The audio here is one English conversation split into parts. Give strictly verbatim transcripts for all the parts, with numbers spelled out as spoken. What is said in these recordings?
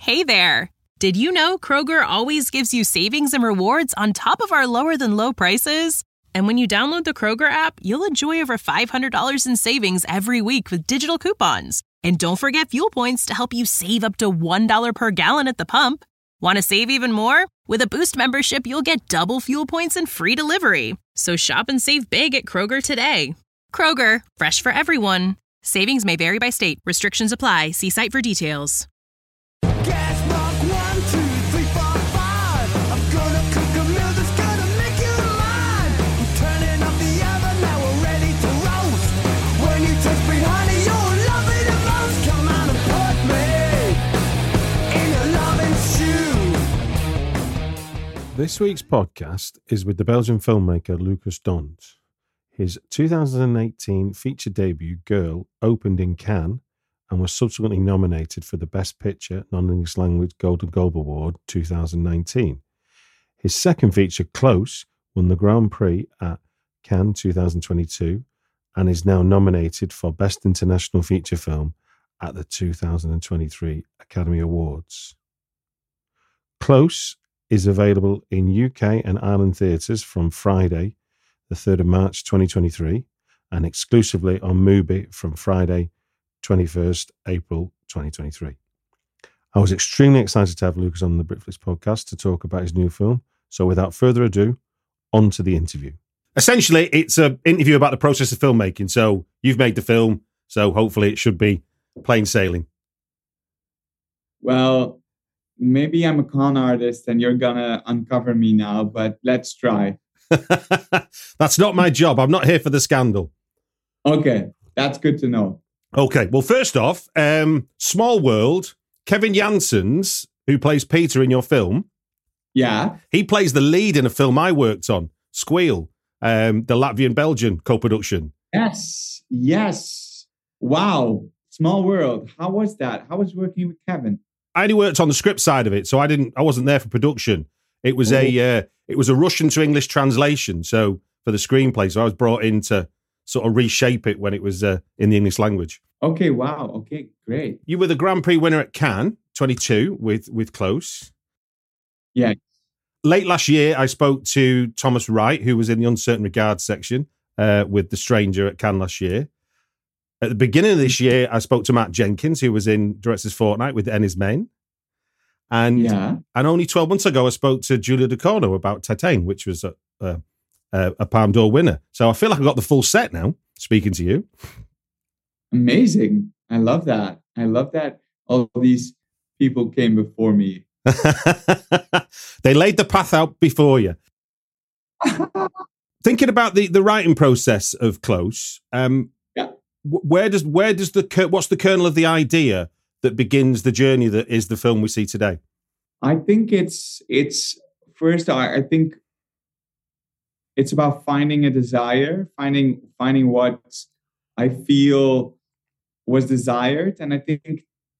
Hey there! Did you know Kroger always gives you savings and rewards on top of our lower-than-low prices? And when you download the Kroger app, you'll enjoy over five hundred dollars in savings every week with digital coupons. And don't forget fuel points to help you save up to one dollar per gallon at the pump. Want to save even more? With a Boost membership, you'll get double fuel points and free delivery. So shop and save big at Kroger today. Kroger, fresh for everyone. Savings may vary by state. Restrictions apply. See site for details. Gas mark one, two, three, four, five. I'm gonna cook a meal that's gonna make you mine. I'm turning up the oven, now we're ready to roast. When you taste sweet honey, you'll love it the most. Come on and put me in your loving shoe. This week's podcast is with the Belgian filmmaker Lucas Dont. His two thousand eighteen feature debut, Girl, opened in Cannes and was subsequently nominated for the Best Picture Non-English Language Golden Globe Award two thousand nineteen. His second feature, Close, won the Grand Prix at Cannes two thousand twenty-two and is now nominated for Best International Feature Film at the two thousand twenty-three Academy Awards. Close is available in U K and Ireland theatres from Friday, the third of March twenty twenty-three, and exclusively on Mubi from Friday, twenty-first April twenty twenty-three. I was extremely excited to have Lucas on the Britflix podcast to talk about his new film. So without further ado, on to the interview. Essentially, it's an interview about the process of filmmaking. So you've made the film, so hopefully it should be plain sailing. Well, maybe I'm a con artist and you're gonna uncover me now, but let's try. That's not my job. I'm not here for the scandal. Okay, that's good to know. Okay, well, first off, um, Small World, Kevin Janssens, who plays Peter in your film. Yeah. He plays the lead in a film I worked on, Squeal, um, the Latvian-Belgian co-production. Yes, yes. Wow, Small World. How was that? How was working with Kevin? I only worked on the script side of it, so I didn't. I wasn't there for production. It was a uh, it was a Russian to English translation, so for the screenplay. So I was brought in to sort of reshape it when it was uh, in the English language. Okay, wow. Okay, great. You were the Grand Prix winner at Cannes twenty-two with with Close. Yeah. Late last year, I spoke to Thomas Wright, who was in the Uncertain Regards section uh, with The Stranger at Cannes last year. At the beginning of this year, I spoke to Matt Jenkins, who was in Director's Fortnight with Ennis Men. And yeah. and only twelve months ago, I spoke to Julia Ducournau about Titane, which was a, a, a Palme d'Or winner. So I feel like I've got the full set now, speaking to you. Amazing. I love that. I love that all these people came before me. They laid the path out before you. Thinking about the, the writing process of Close, um, yeah. where does where does the what's the kernel of the idea that begins the journey that is the film we see today? I think it's it's first. I, I think it's about finding a desire, finding finding what I feel was desired, and I think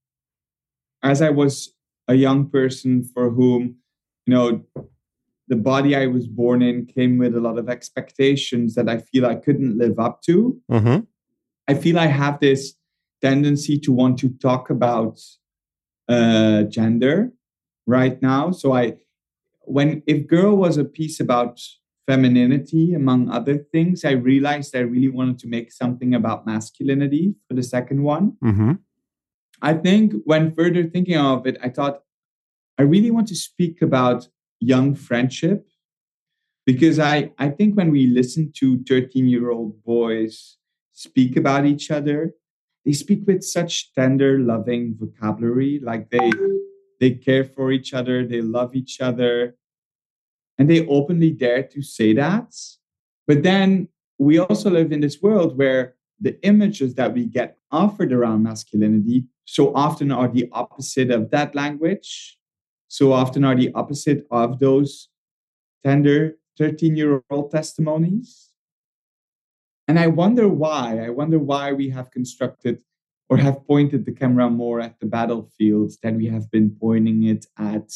as I was a young person for whom, you know, the body I was born in came with a lot of expectations that I feel I couldn't live up to. Mm-hmm. I feel I have this tendency to want to talk about uh, gender right now. So I, when if Girl was a piece about femininity, among other things, I realized I really wanted to make something about masculinity for the second one. Mm-hmm. I think when further thinking of it, I thought I really want to speak about young friendship, because I, I think when we listen to thirteen-year-old boys speak about each other, they speak with such tender, loving vocabulary, like they they care for each other, they love each other, and they openly dare to say that. But then we also live in this world where the images that we get offered around masculinity so often are the opposite of that language, so often are the opposite of those tender thirteen-year-old testimonies. And I wonder why. I wonder why we have constructed or have pointed the camera more at the battlefield than we have been pointing it at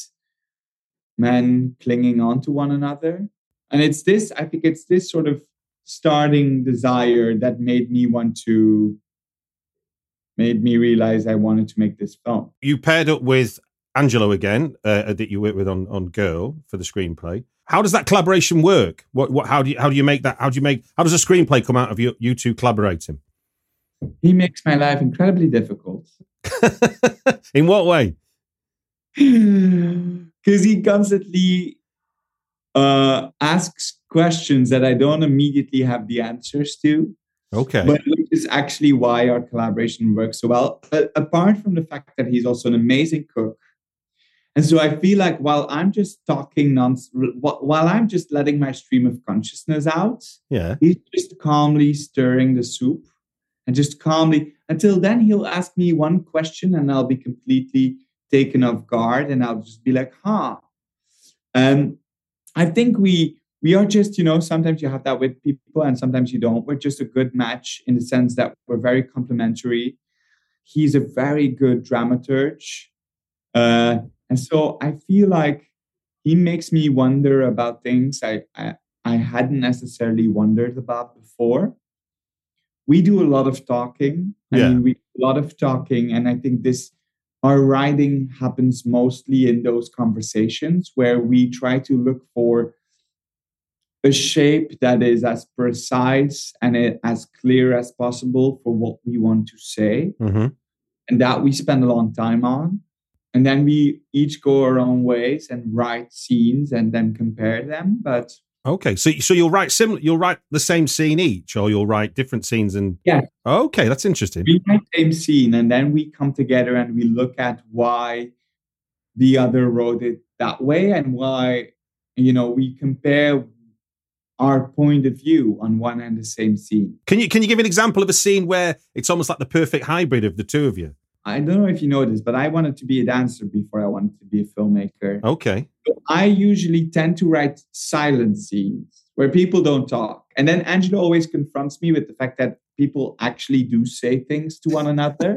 men clinging on to one another. And it's this, I think it's this sort of starting desire that made me want to, made me realize I wanted to make this film. You paired up with Angelo again, uh, that you worked with on, on Girl for the screenplay. How does that collaboration work? What what how do you how do you make that? How do you make how does a screenplay come out of you you two collaborating? He makes my life incredibly difficult. In what way? Because he constantly uh, asks questions that I don't immediately have the answers to. Okay. But which is actually why our collaboration works so well. But apart from the fact that he's also an amazing cook. And so I feel like while I'm just talking nonsense, while I'm just letting my stream of consciousness out, yeah, he's just calmly stirring the soup and just calmly, until then he'll ask me one question and I'll be completely taken off guard and I'll just be like, huh. Um, I think we we are just, you know, sometimes you have that with people and sometimes you don't. We're just a good match in the sense that we're very complementary. He's a very good dramaturge. Uh, and so I feel like he makes me wonder about things I, I, I hadn't necessarily wondered about before. We do a lot of talking. I yeah. mean, we do a lot of talking. And I think this, our writing happens mostly in those conversations where we try to look for a shape that is as precise and as clear as possible for what we want to say. Mm-hmm. And that we spend a long time on. And then we each go our own ways and write scenes and then compare them. But okay, so so you'll write similar, you'll write the same scene each, or you'll write different scenes and yeah. Okay, that's interesting. We write the same scene and then we come together and we look at why the other wrote it that way and why, you know, we compare our point of view on one and the same scene. Can you can you give an example of a scene where it's almost like the perfect hybrid of the two of you? I don't know if you know this, but I wanted to be a dancer before I wanted to be a filmmaker. Okay. So I usually tend to write silent scenes where people don't talk. And then Angelo always confronts me with the fact that people actually do say things to one another.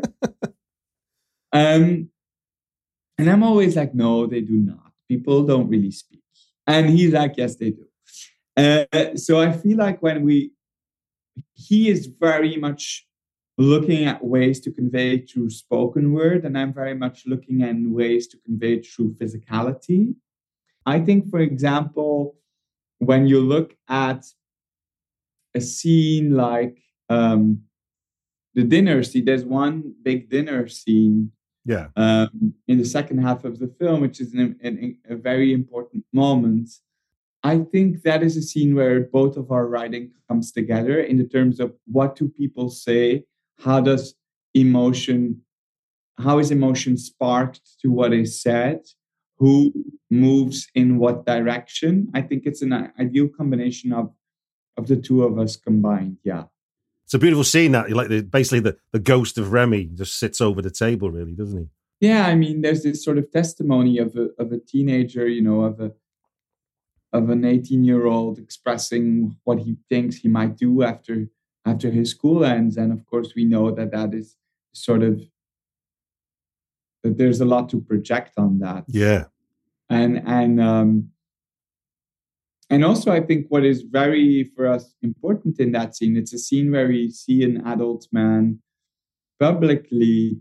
um, and I'm always like, no, they do not. People don't really speak. And he's like, yes, they do. Uh, so I feel like when we, he is very much looking at ways to convey through spoken word, and I'm very much looking at ways to convey through physicality. I think, for example, when you look at a scene like um, the dinner scene, there's one big dinner scene yeah. um, in the second half of the film, which is an, an, a very important moment. I think that is a scene where both of our writing comes together in the terms of what do people say. How does emotion, how is emotion sparked to what is said? Who moves in what direction? I think it's an ideal combination of, of the two of us combined. Yeah. It's a beautiful scene that like the, basically the, the ghost of Remy just sits over the table, really, doesn't he? Yeah. I mean, there's this sort of testimony of a, of a teenager, you know, of a, of an eighteen year old expressing what he thinks he might do after after his school ends. And of course, we know that that is sort of, that there's a lot to project on that. Yeah. And, and, um, and also I think what is very, for us, important in that scene, it's a scene where we see an adult man publicly,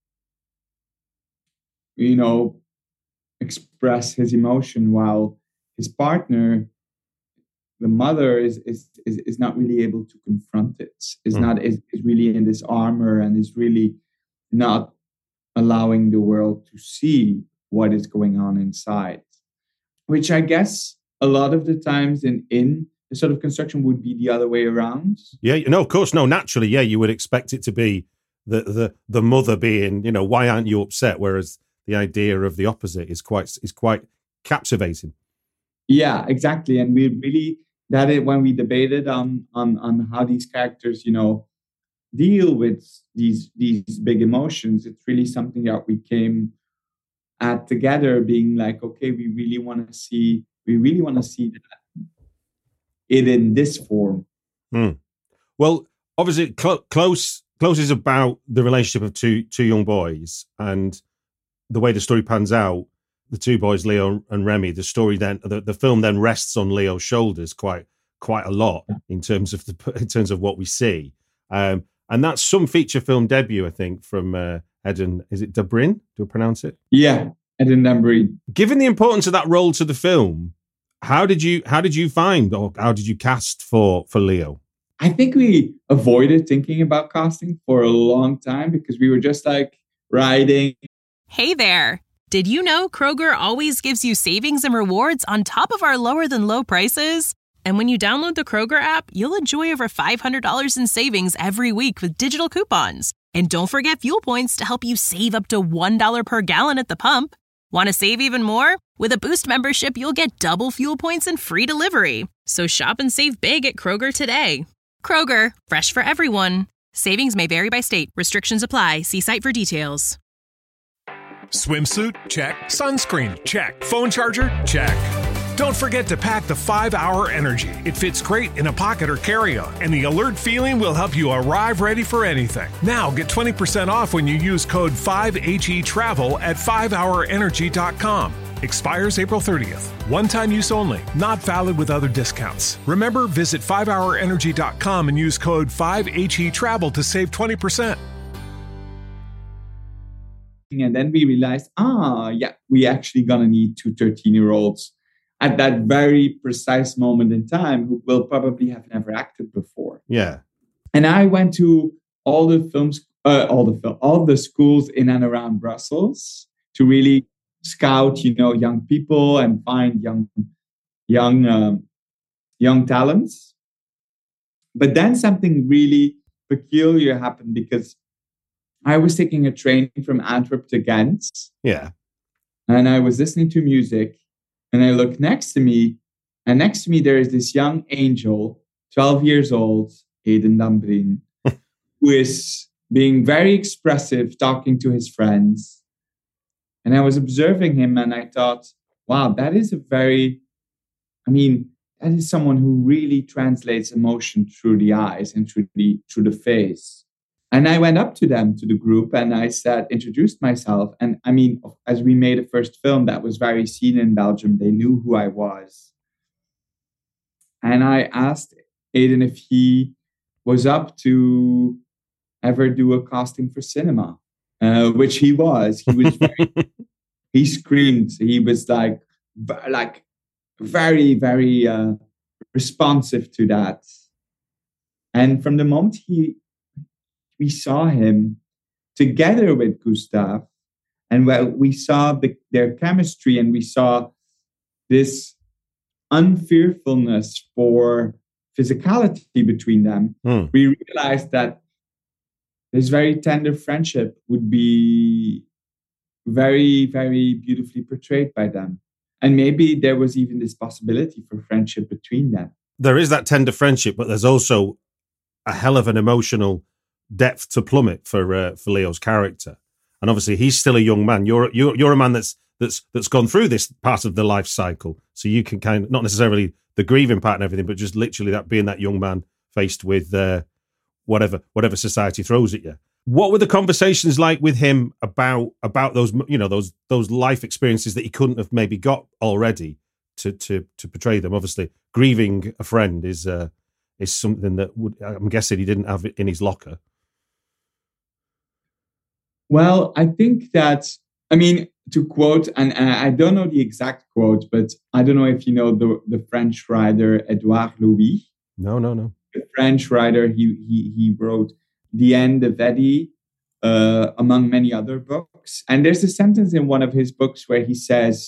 you know, express his emotion while his partner, the mother is, is is is not really able to confront it. Is mm. not is, is really in this armor and is really not allowing the world to see what is going on inside. Which I guess a lot of the times in in the sort of construction would be the other way around. Yeah, no, of course, no. Naturally, yeah, you would expect it to be the the the mother being, you know, why aren't you upset? Whereas the idea of the opposite is quite is quite captivating. Yeah, exactly. And we really, that is when we debated on, on, on how these characters, you know, deal with these, these big emotions, it's really something that we came at together being like, okay, we really want to see, we really want to see that it in this form. Mm. Well, obviously Cl- Close, Close is about the relationship of two, two young boys, and the way the story pans out, the two boys, Leo and Remy, the story then, the, the film then rests on Leo's shoulders quite quite a lot in terms of the in terms of what we see, um, and that's some feature film debut, I think, from uh, Eden. Is it Dobrin? Do I pronounce it? Yeah, Eden Dambreen. Given the importance of that role to the film, how did you how did you find or how did you cast for for Leo? I think we avoided thinking about casting for a long time because we were just like riding. Hey there. Did you know Kroger always gives you savings and rewards on top of our lower than low prices? And when you download the Kroger app, you'll enjoy over five hundred dollars in savings every week with digital coupons. And don't forget fuel points to help you save up to one dollar per gallon at the pump. Want to save even more? With a Boost membership, you'll get double fuel points and free delivery. So shop and save big at Kroger today. Kroger, fresh for everyone. Savings may vary by state. Restrictions apply. See site for details. Swimsuit? Check. Sunscreen? Check. Phone charger? Check. Don't forget to pack the five hour Energy. It fits great in a pocket or carry-on, and the alert feeling will help you arrive ready for anything. Now get twenty percent off when you use code five H E travel at five hour energy dot com. Expires April thirtieth. One-time use only. Not valid with other discounts. Remember, visit five hour energy dot com and use code five H E travel to save twenty percent. And then we realized, ah, yeah, we actually gonna need two thirteen-year-olds at that very precise moment in time who will probably have never acted before. Yeah. And I went to all the films, uh, all the film, all the schools in and around Brussels to really scout, you know, young people and find young, young, um, young talents. But then something really peculiar happened because I was taking a train from Antwerp to Ghent. Yeah. And I was listening to music. And I look next to me, and next to me there is this young angel, twelve years old, Eden Dambreen, who is being very expressive, talking to his friends. And I was observing him, and I thought, wow, that is a very, I mean, that is someone who really translates emotion through the eyes and through the through the face. And I went up to them, to the group, and I said, introduced myself. And I mean, as we made a first film that was very seen in Belgium, they knew who I was. And I asked Eden if he was up to ever do a casting for cinema, uh, which he was. He was very, he screamed. He was like, like very, very uh, responsive to that. And from the moment he, we saw him together with Gustav, and well, we saw the, their chemistry, and we saw this unfearfulness for physicality between them. Mm. We realized that this very tender friendship would be very, very beautifully portrayed by them. And maybe there was even this possibility for friendship between them. There is that tender friendship, but there's also a hell of an emotional depth to plummet for uh, for Leo's character, and obviously he's still a young man. You're you're you're a man that's that's that's gone through this part of the life cycle, so you can kind of not necessarily the grieving part and everything, but just literally that being that young man faced with uh, whatever whatever society throws at you. What were the conversations like with him about about those you know those those life experiences that he couldn't have maybe got already to to to portray them? Obviously, grieving a friend is uh, is something that would I'm guessing he didn't have it in his locker. Well, I think that, I mean, to quote, and, and I don't know the exact quote, but I don't know if you know the, the French writer Edouard Louis. No, no, no. The French writer, he he he wrote The End of Eddie, uh, among many other books. And there's a sentence in one of his books where he says,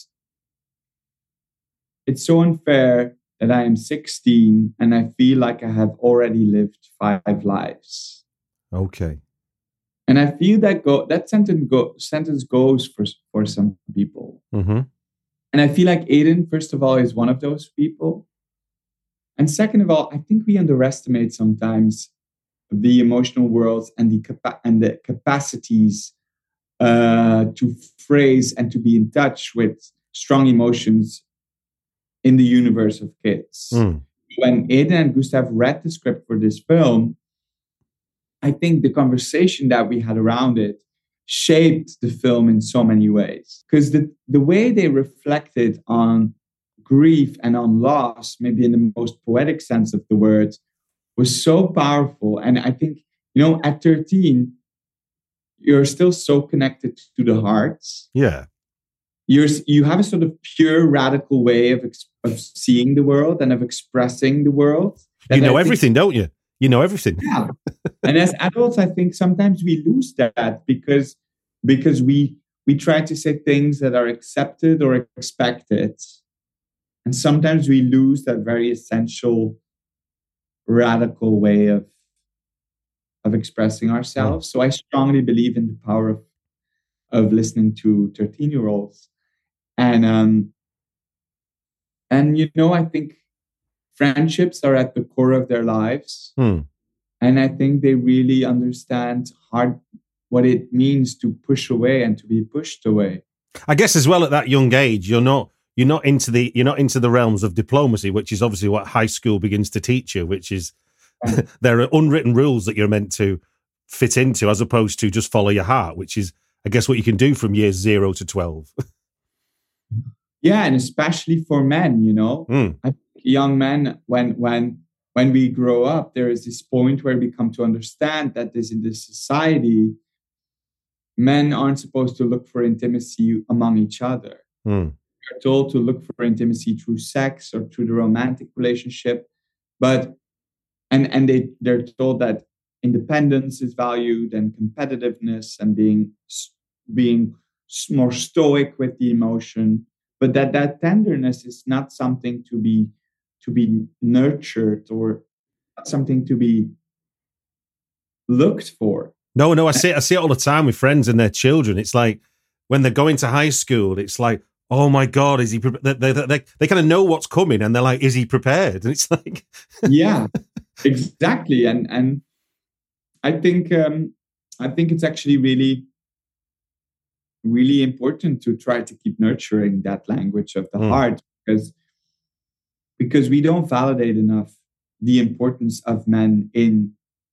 "It's so unfair that I am sixteen and I feel like I have already lived five lives." Okay. And I feel that go, that sentence, go, sentence goes for, for some people. Mm-hmm. And I feel like Eden, first of all, is one of those people. And second of all, I think we underestimate sometimes the emotional worlds and the, capa- and the capacities uh, to phrase and to be in touch with strong emotions in the universe of kids. Mm. When Eden and Gustav read the script for this film, I think the conversation that we had around it shaped the film in so many ways. Because the, the way they reflected on grief and on loss, maybe in the most poetic sense of the word, was so powerful. And I think, you know, at thirteen, you're still so connected to the heart. Yeah. you're you have a sort of pure radical way of ex- of seeing the world and of expressing the world. You know I think- everything, don't you? You know everything. Yeah. And as adults, I think sometimes we lose that because because we we try to say things that are accepted or expected. And sometimes we lose that very essential radical way of of expressing ourselves. Mm. So I strongly believe in the power of of listening to thirteen-year-olds. And um and you know, I think friendships are at the core of their lives. Hmm. And I think they really understand hard what it means to push away and to be pushed away. I guess as well at that young age, you're not you're not into the you're not into the realms of diplomacy, which is obviously what high school begins to teach you, which is yeah. there are unwritten rules that you're meant to fit into, as opposed to just follow your heart, which is, I guess, what you can do from years zero to twelve. Yeah, and especially for men, you know, mm. I think young men, when when when we grow up, there is this point where we come to understand that this in this society, men aren't supposed to look for intimacy among each other. Mm. They're told to look for intimacy through sex or through the romantic relationship, but and and they they're told that independence is valued and competitiveness and being being more stoic with the emotion, but that that tenderness is not something to be to be nurtured or something to be looked for. No, no, I see it, I see it all the time with friends and their children. It's like when they're going to high school, it's like, oh my God, is he pre-? They, they, they, they kind of know what's coming and they're like, is he prepared? And it's like... Yeah, exactly. And and I think um, I think it's actually really, really important to try to keep nurturing that language of the mm. heart, because because we don't validate enough the importance of men in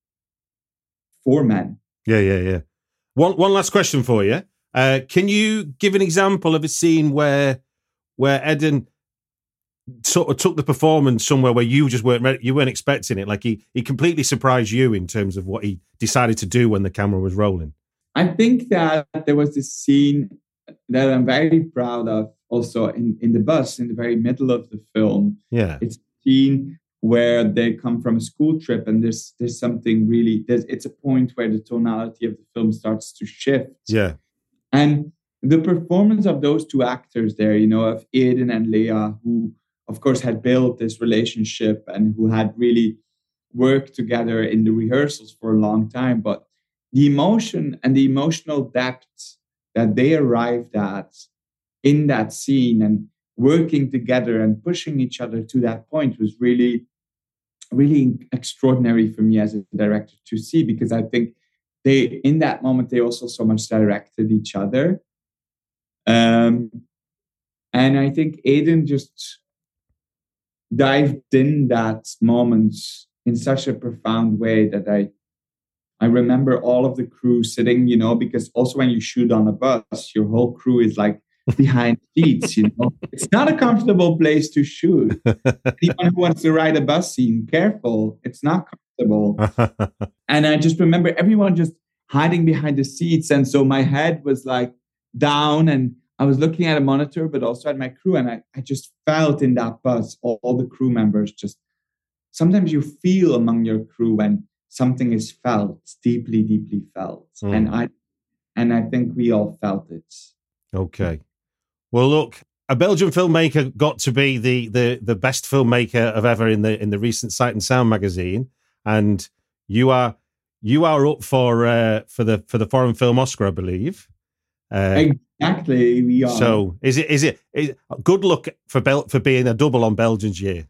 for men. Yeah, yeah, yeah. One one last question for you. Uh, can you give an example of a scene where where Eden sort of took the performance somewhere where you just weren't ready, you weren't expecting it? Like he he completely surprised you in terms of what he decided to do when the camera was rolling. I think that there was this scene that I'm very proud of also in, in the bus, in the very middle of the film. Yeah. It's a scene where they come from a school trip and there's there's something really, there's, it's a point where the tonality of the film starts to shift. Yeah. And the performance of those two actors there, you know, of Eden and Leah, who of course had built this relationship and who had really worked together in the rehearsals for a long time, but the emotion and the emotional depth that they arrived at in that scene and working together and pushing each other to that point was really, really extraordinary for me as a director to see, because I think they, in that moment, they also so much directed each other. Um, and I think Eden just dived in that moment in such a profound way that I I remember all of the crew sitting, you know, because also when you shoot on a bus, your whole crew is like behind seats, you know. It's not a comfortable place to shoot. Anyone who wants to ride a bus scene, careful. It's not comfortable. And I just remember everyone just hiding behind the seats. And so my head was like down and I was looking at a monitor, but also at my crew. And I, I just felt in that bus, all, all the crew members just, sometimes you feel among your crew when something is felt, deeply, deeply felt. Mm. And I and I think we all felt it. Okay. Well, look, a Belgian filmmaker got to be the the the best filmmaker of ever in the in the recent Sight and Sound magazine. And you are you are up for uh, for the for the foreign film Oscar, I believe. Uh, exactly, we are. So is it is it is good luck for Bel- for being a double on Belgians Year?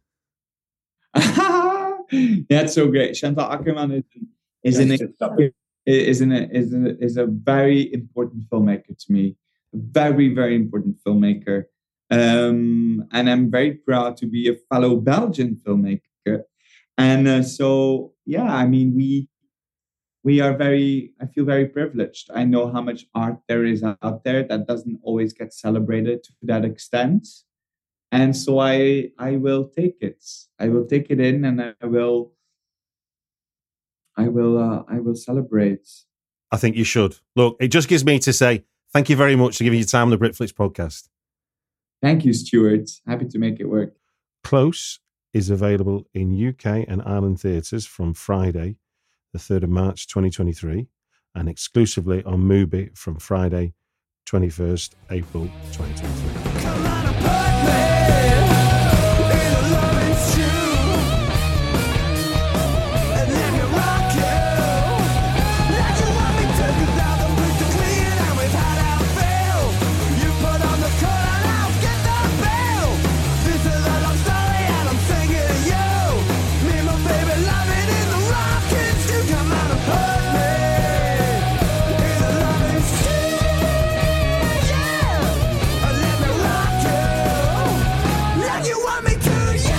That's so great. Chantal Akerman is is an is an is a, is a very important filmmaker to me. A very very important filmmaker, um, and I'm very proud to be a fellow Belgian filmmaker. And uh, so yeah, I mean we we are very. I feel very privileged. I know how much art there is out there that doesn't always get celebrated to that extent. And so I I will take it. I will take it in, and I will I will uh, I will celebrate. I think you should. Look, it just gives me to say thank you very much for giving your time on the Britflix podcast. Thank you, Stuart. Happy to make it work. Close is available in U K and Ireland theatres from Friday, the third of March twenty twenty-three, and exclusively on Mubi from Friday, twenty-first April twenty twenty-three. Come on and put me in a loving shoe and let me rock you like you want me to, 'cause now the boots are clean and we've had our fill. You put on the coat and I'll get the bill. This is a love story and I'm singing to you. Me and my baby loving in the rockin' stew. Come on and put me in a loving stew, yeah. And let me rock you like you want me to, yeah.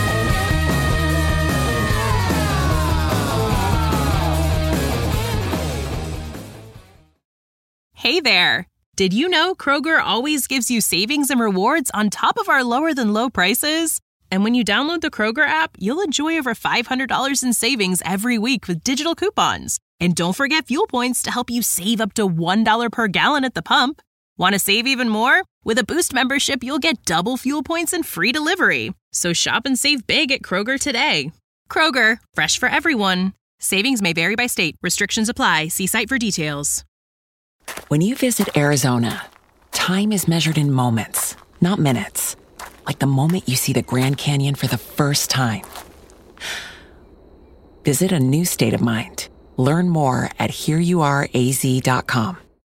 Hey there! Did you know Kroger always gives you savings and rewards on top of our lower than low prices? And when you download the Kroger app, you'll enjoy over five hundred dollars in savings every week with digital coupons. And don't forget fuel points to help you save up to one dollar per gallon at the pump. Want to save even more? With a Boost membership, you'll get double fuel points and free delivery. So shop and save big at Kroger today. Kroger, fresh for everyone. Savings may vary by state. Restrictions apply. See site for details. When you visit Arizona, time is measured in moments, not minutes. Like the moment you see the Grand Canyon for the first time. Visit a new state of mind. Learn more at here you are a z dot com.